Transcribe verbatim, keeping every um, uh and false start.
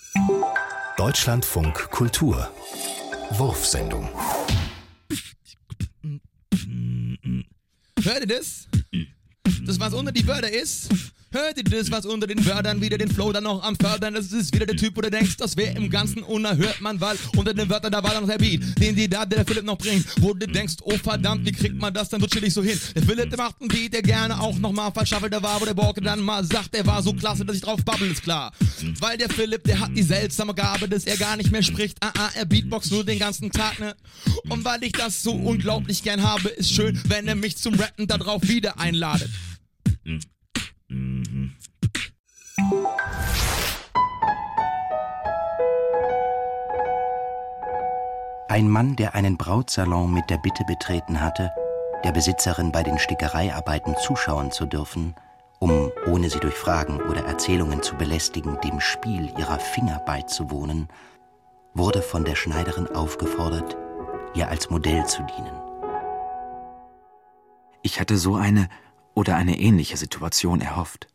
Deutschlandfunk Kultur Wurfsendung. Hört ihr das? Das, was unter die Wörter ist? Hört ihr das, was unter den Wörtern wieder den Flow dann noch am Fördern? Das ist wieder der Typ, wo du denkst, das wäre im Ganzen unerhört, man, weil unter den Wörtern da war dann noch der Beat, den die da, der Philipp noch bringt, wo du denkst, oh verdammt, wie kriegt man das dann so chillig so hin? Der Philipp, der macht einen Beat, der gerne auch nochmal verschaffelt, der war, wo der Borke dann mal sagt, der war so klasse, dass ich drauf babbel, ist klar. Weil der Philipp, der hat die seltsame Gabe, dass er gar nicht mehr spricht, ah, ah, er Beatboxt nur den ganzen Tag, ne? Und weil ich das so unglaublich gern habe, ist schön, wenn er mich zum Rappen da drauf wieder einladet. Mhm. Ein Mann, der einen Brautsalon mit der Bitte betreten hatte, der Besitzerin bei den Stickereiarbeiten zuschauen zu dürfen, um, ohne sie durch Fragen oder Erzählungen zu belästigen, dem Spiel ihrer Finger beizuwohnen, wurde von der Schneiderin aufgefordert, ihr als Modell zu dienen. Ich hatte so eine oder eine ähnliche Situation erhofft.